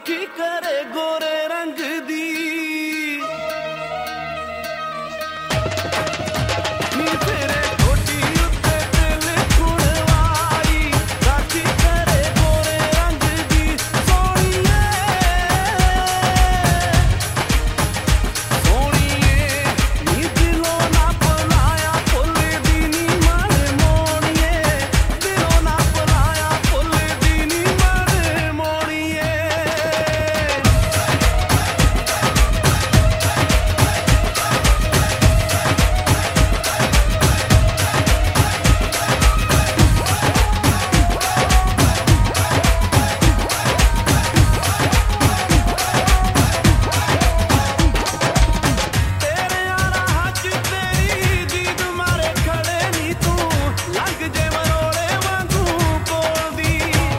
राखी करे गोरे रंग दी नी तेरे कोटी उत्ते दिल खुड़वाई राखी करे गोरे रंग दी सोनिए सोनिए नी दिलों ना पलाया फुल दी नी मन मोड़िए दिलों ना पलाया फुल दी नी मन मोड़िए तेरे यारा हज तेरी दीद मारे खड़े नी तू लग जे मरोड़े वांगू कोल दी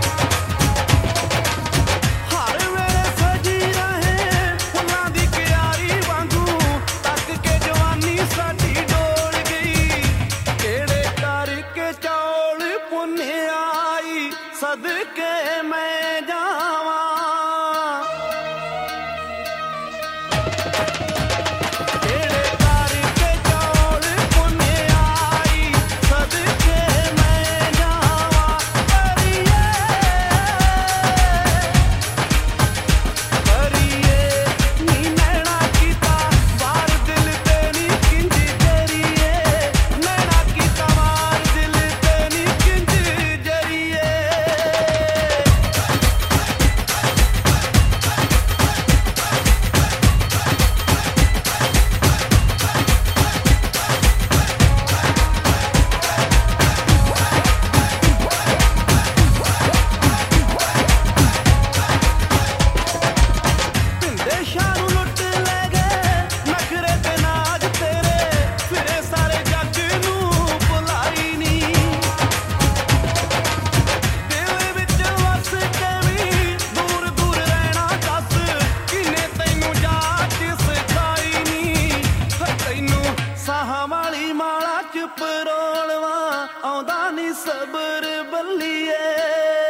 हर वेले सजी रहे फुल्लां दी क्यारी वांगू तक के जवानी साडी डोल गई केड़े करके चौल पुन्ने आई सदके मैं जावां केड़े करके चौल पुन्ने आई सदके मैं जावां करिए नी नैना कीता वार दिल ते नी किंज जरिए नैना कीता वार दिल ते नी किंज जरिए देशां नूं लुੱਟ ले गए नखरे ते नाज तेरे फिरे सारे जग नूं भुलाई नी दिल विच वस के भी दूर दूर रहना दस किने तैनूं जाच सिखाई नी तैनूं साहां वाली माला च परोलवा आउंदा नी सबर बल्लीए